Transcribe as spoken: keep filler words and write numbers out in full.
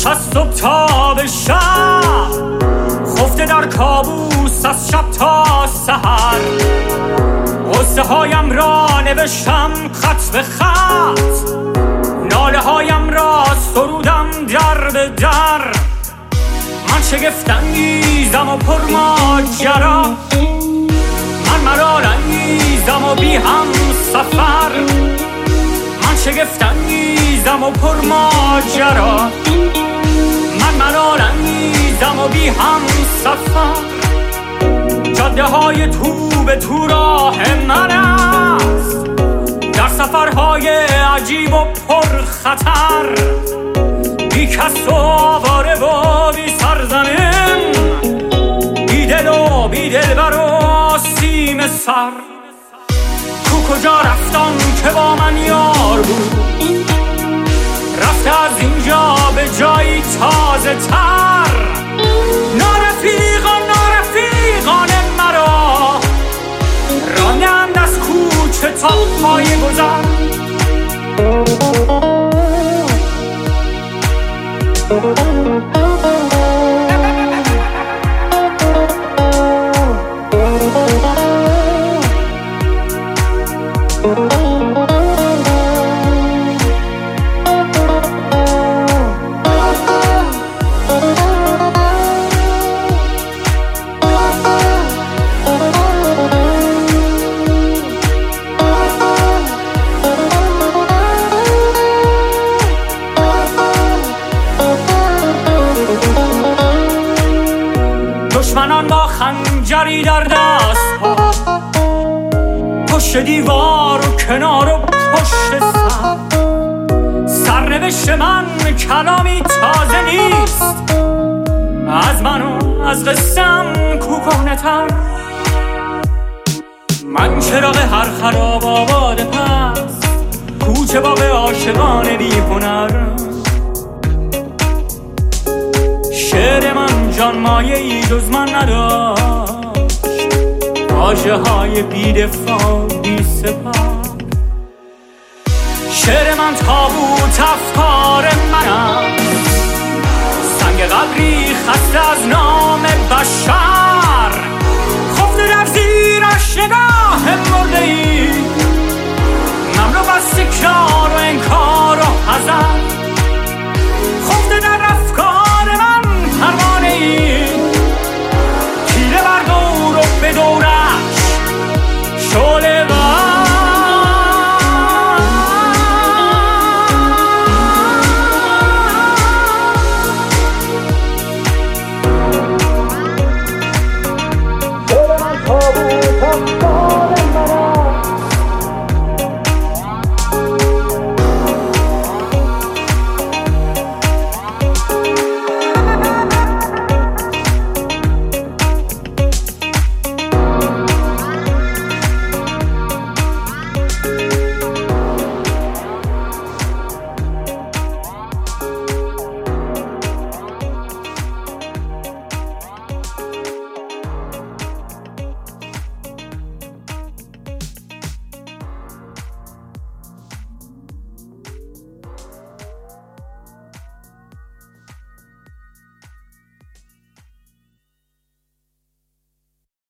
از صبح تا به شب، خفته در کابوس از شب تا سحر. قصه هایم را نوشتم خط به خط، ناله هایم را سرودم در به در. من شگفت انگیزم و پر ماجرا، من ملال انگیزم و بی هم سفر. من شگفت انگیزم و پر ماجرا، من ملال انگیزم و بی هم سفر. جاده های تو به تو راه من است، در سفرهای عجیب و پر خطر. بی کس و آواره و بی سرزمین، بی دل و بی دلبر و سیم سر. تو کجا رفتم که با من یار بود، رفته از اینجا به جایی تازه تر. نارفیقان نارفیقان مرا، راندند از کوچه تا پای گذر. دشمنان با خنجری در دست ها، پشت دیوار و کنار و پشت سر. سرنوشت من کلامی تازه نیست، از من و از قصم کو کهنه‌تر. من چراغ هر خراب آباد پس، کوچه باغ عاشقان بی هنر. شعر من جان مایه ای جز من نداشت، واژه های بی دفاع بی سپر. شعر من تابوت افکار من است، سنگ قبری خسته از نام بشر. خفته در زیرش نگاه مرده ای،